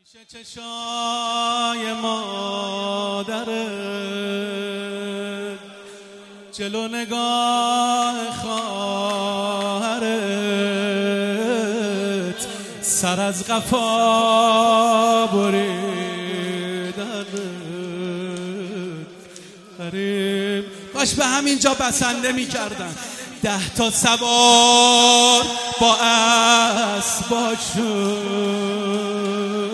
چشای مادرت جلو نگاه خواهرت سر از قفا بریدنت غریب. کاش به همینجا بسنده میکردن 10 تا سوار با اسباشون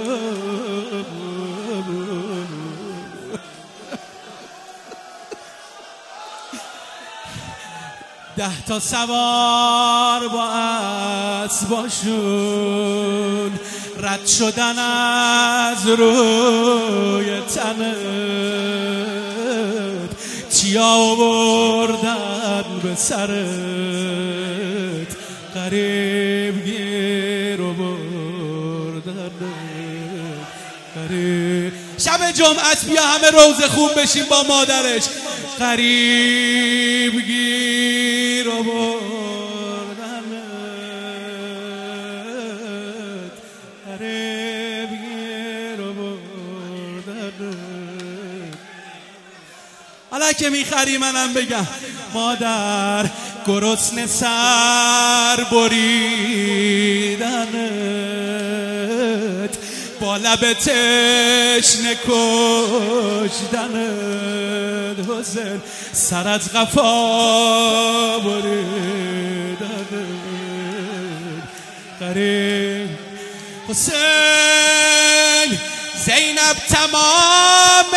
10 تا سوار با اسباشون رد شدن از روی تنت چیا آوردن به سرت غریب گیر آوردن غریب. شب جمعه است بیا همه روزه خون بشیم با مادرش غریب گیر آوردنت غریب گیر آوردنت. حالا که میخری منم بگم مادر گرسنه سر بریدنت با لب تشنه کشتنت حسین سر از قفا بریدنت غریب. حسین زینب تمام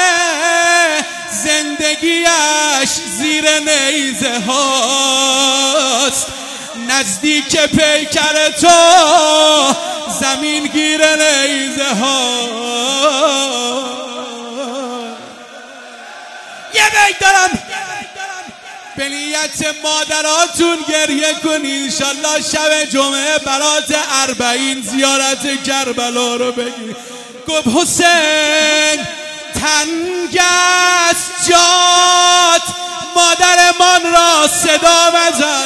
زندگیش زیر نیزه هاست نزدیک پیکر تو زمین گیر نیزه ها. یه بیت دارم به نیت مادراتون گریه کنید انشالله شب جمعه برات 40 زیارت کربلا رو بگید. گفت حسین تنگ است جات مادرمان را صدا بزن.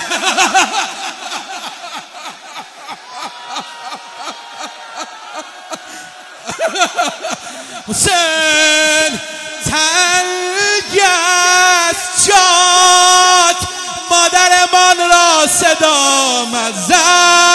حسین تنگ است جات مادرمان را صدا بزن.